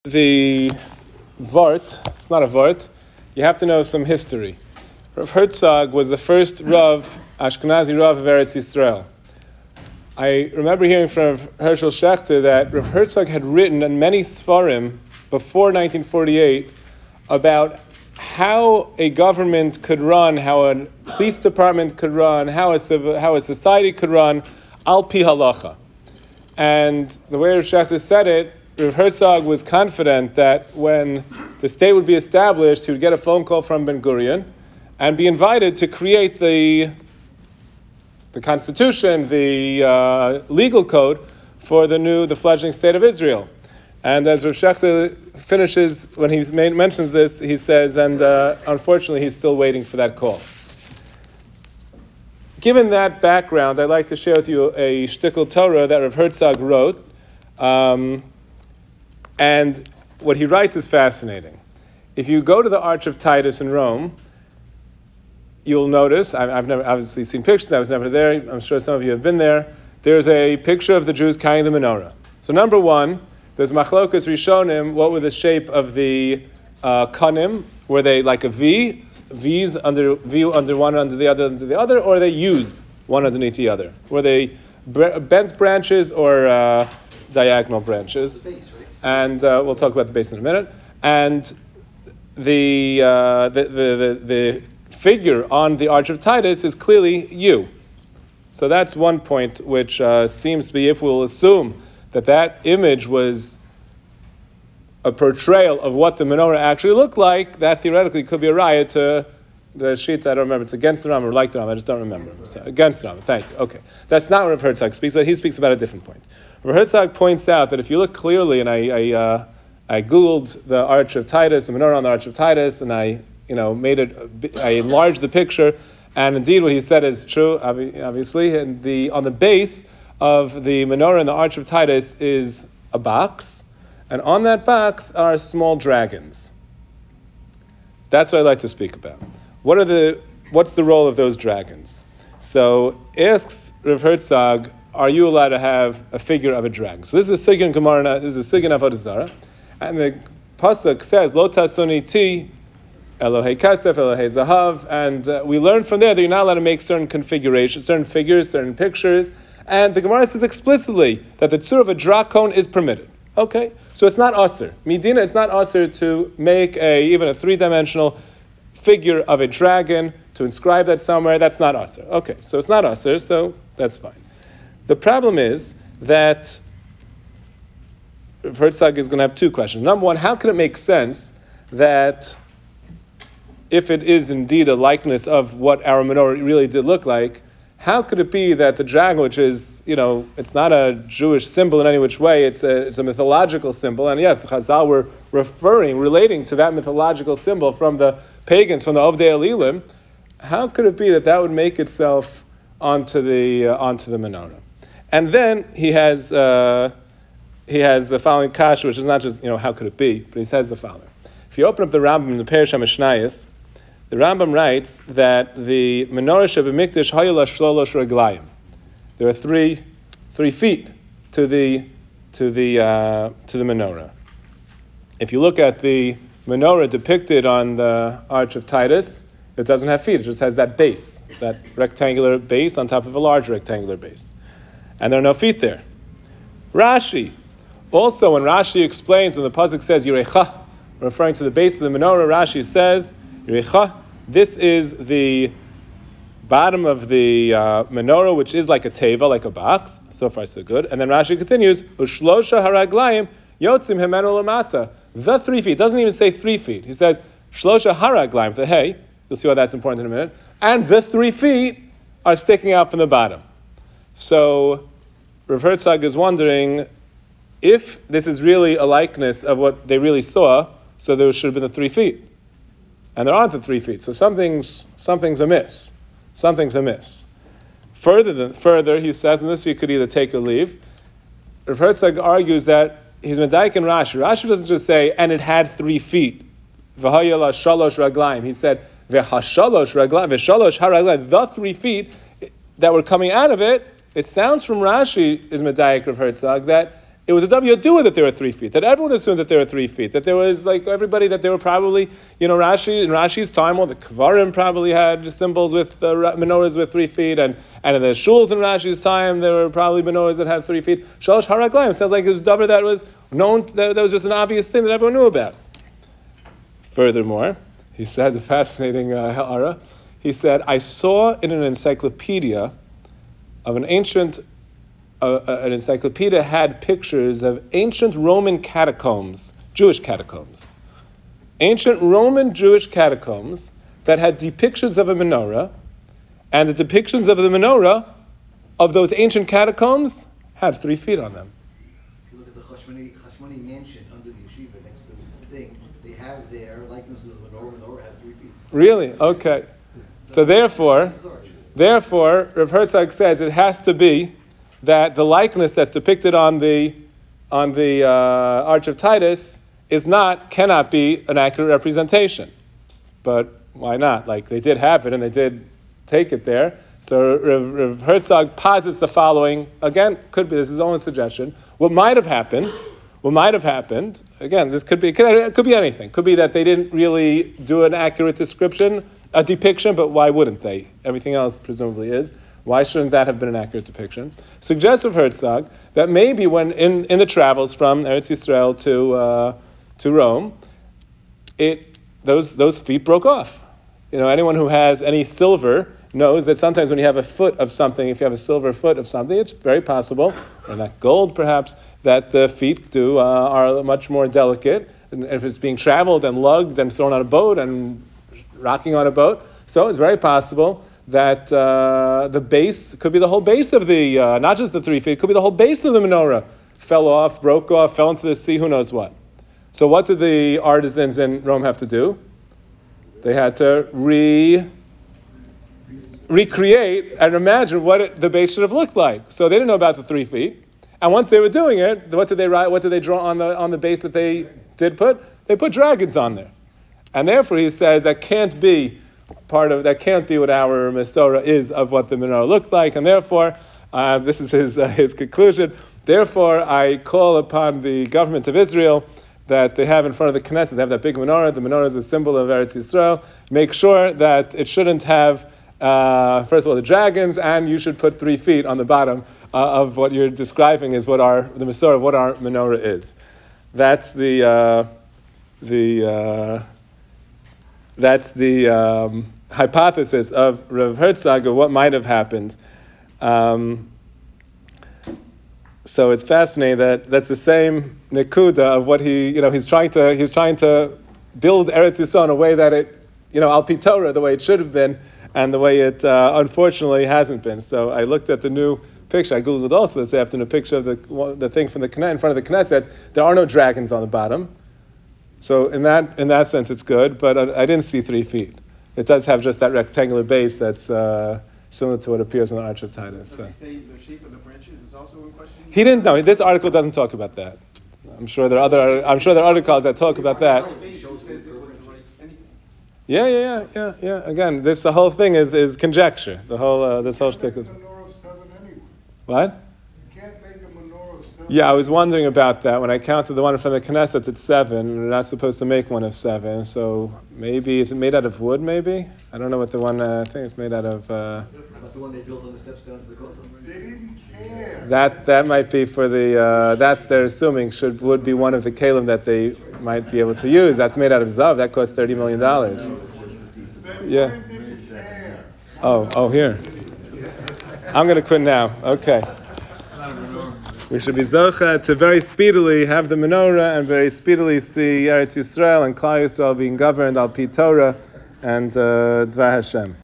The Vort, it's not a Vort, you have to know some history. Rav Herzog was the first Rav, Ashkenazi Rav of Eretz Yisrael. I remember hearing from Hershel Schachter that Rav Herzog had written in many Sfarim before 1948 about how a government could run, how a police department could run, how a society could run, al pi halacha. And the way Rav Schachter said it, Rav Herzog was confident that when the state would be established, he would get a phone call from Ben Gurion and be invited to create the constitution, the legal code for the fledgling state of Israel. And as Rav Schachter finishes, when he mentions this, he says, and unfortunately he's still waiting for that call. Given that background, I'd like to share with you a shtickle Torah that Rav Herzog wrote. And what he writes is fascinating. If you go to the Arch of Titus in Rome, you'll notice, I've never obviously seen pictures, I was never there, I'm sure some of you have been there, there's a picture of the Jews carrying the menorah. So number one, there's machlokas rishonim, what were the shape of the kanim? Were they like a V, V's under one, under the other, or they U's one underneath the other? Were they bent branches or diagonal branches? And we'll talk about the base in a minute. And the figure on the Arch of Titus is clearly U. So that's one point which seems to be, if we'll assume that image was a portrayal of what the menorah actually looked like, that theoretically could be a riot to the sheet. I don't remember. It's against the Rambam or like the Rambam. I just don't remember. So, against the Rambam. Thank you. Okay. That's not what Rav Herzog speaks about. He speaks about a different point. Rav Herzog points out that if you look clearly, and I Googled the Arch of Titus, the menorah on the Arch of Titus, and I enlarged the picture, and indeed what he said is true, obviously, and on the base of the menorah in the Arch of Titus is a box, and on that box are small dragons. That's what I'd like to speak about. What's the role of those dragons? So asks Rav Herzog, are you allowed to have a figure of a dragon? So this is a sugya in Gemara, this is a sugya in Avodah Zarah, and the pasuk says, Lo tasuni ti Elohei Kesef, Elohei Zahav, and we learn from there that you're not allowed to make certain configurations, certain figures, certain pictures, and the Gemara says explicitly that the tzur of a drakon is permitted. Okay, so it's not aser. Midina, it's not aser to make even a three-dimensional figure of a dragon, to inscribe that somewhere, that's not aser. Okay, so it's not aser, so that's fine. The problem is that Herzog is going to have two questions. Number one, how can it make sense that if it is indeed a likeness of what our menorah really did look like, how could it be that the dragon, which is, it's not a Jewish symbol in any which way, it's a mythological symbol, and yes, the Chazal were relating to that mythological symbol from the pagans, from the Ovdei Elilim, how could it be that would make itself onto the menorah? And then he has the following kasha, which is not just, how could it be, but he says the following. If you open up the Rambam in the Perush HaMishnayos, the Rambam writes that the menorah shebemikdash hayula shlolosh reglayim. There are three feet to the menorah. If you look at the menorah depicted on the Arch of Titus, it doesn't have feet. It just has that base, that rectangular base on top of a large rectangular base. And there are no feet there. Rashi. Also, when Rashi explains, when the pasuk says Yirecha, referring to the base of the menorah, Rashi says, Yirecha, this is the bottom of the menorah, which is like a teva, like a box. So far, so good. And then Rashi continues, Ushlosha haraglayim yotzim hemenu lamata. The 3 feet. It doesn't even say 3 feet. He says, Shlosha haraglayim, the hey. You'll see why that's important in a minute. And the 3 feet are sticking out from the bottom. So Rav Herzog is wondering if this is really a likeness of what they really saw, so there should have been the 3 feet. And there aren't the 3 feet, so something's amiss. Something's amiss. Further, he says, and this you could either take or leave, Rav Herzog argues that he's medayik in Rashi. Rashi doesn't just say, and it had 3 feet. V'haya la shalosh raglayim. He said, v'hashalosh raglayim, v'shalosh haraglayim. The 3 feet that were coming out of it, it sounds from Rashi, is medayik Rav Herzog, that it was a Yadua that they were 3 feet, that everyone assumed that they were 3 feet, that there was like everybody, that they were probably, in Rashi's time, all the Kvarim probably had symbols with menorahs with 3 feet, and in the shuls in Rashi's time, there were probably menorahs that had 3 feet. Shalosh haraglayim sounds like it was a davar that was known, that was just an obvious thing that everyone knew about. Furthermore, he says a fascinating ha'ara. He said, I saw in an encyclopedia of an encyclopedia had pictures of ancient Roman catacombs, Jewish catacombs. Ancient Roman Jewish catacombs that had depictions of a menorah, and the depictions of the menorah of those ancient catacombs had 3 feet on them. If you look at the Chashmoni mansion under the yeshiva next to the thing, they have their likenesses of the menorah. Menorah has 3 feet. Really? Okay. So therefore, Rav Herzog says it has to be that the likeness that's depicted on the Arch of Titus cannot be an accurate representation. But why not? Like, they did have it and they did take it there. So Rav Herzog posits the following, again, could be, this is his own suggestion. What might have happened, again, this could be anything. Could be that they didn't really do an accurate description, a depiction, but why wouldn't they? Everything else presumably is. Why shouldn't that have been an accurate depiction? Suggests Rav Herzog that maybe when in the travels from Eretz Yisrael to Rome, those feet broke off. Anyone who has any silver knows that sometimes when you have a foot of something, if you have a silver foot of something, it's very possible, or not gold perhaps, that the feet are much more delicate. And if it's being traveled and lugged and thrown on a boat and rocking on a boat, so it's very possible that the base could be the whole base of the, not just the 3 feet, it could be the whole base of the menorah fell off, broke off, fell into the sea, who knows what. So what did the artisans in Rome have to do? They had to recreate and imagine what the base should have looked like. So they didn't know about the 3 feet. And once they were doing it, what did they write? What did they draw on the base that they did put? They put dragons on there. And therefore he says that can't be what our Mesorah is of what the menorah looked like, and therefore, this is his conclusion. Therefore, I call upon the government of Israel that they have in front of the Knesset, they have that big menorah. The menorah is a symbol of Eretz Yisrael. Make sure that it shouldn't have, first of all, the dragons, and you should put 3 feet on the bottom of what you're describing is the Mesorah of what our menorah is. That's the hypothesis of Rav Herzog of what might have happened. So it's fascinating that's the same nekuda of what he's trying to build Eretz Yisrael in a way that it, al pi Torah, the way it should have been, and the way it unfortunately hasn't been. So I looked at the new picture. I googled also this afternoon, a picture of the thing from in front of the Knesset. There are no dragons on the bottom. So in that sense, it's good, but I didn't see 3 feet. It does have just that rectangular base that's similar to what appears on the Arch of Titus. Does he say the shape of the branches is also in question? He didn't know. This article doesn't talk about that. I'm sure there are other articles that talk about that. Yeah. Again, the whole thing is conjecture. The whole this whole shtick is. What? Yeah, I was wondering about that. When I counted the one from the Knesset at 7, we're not supposed to make one of 7. So maybe, is it made out of wood, maybe? I don't know what the one, I think it's made out of... Not the one they built on the steps down to the Kotel. They didn't care. That might be for that they're assuming would be one of the kalim that they might be able to use. That's made out of zav. That cost $30 million. Yeah. Didn't care. Oh, here. I'm going to quit now. Okay. We should be zocha to very speedily have the menorah and very speedily see Eretz Yisrael and Klal Yisrael being governed al pi Torah and Dvar Hashem.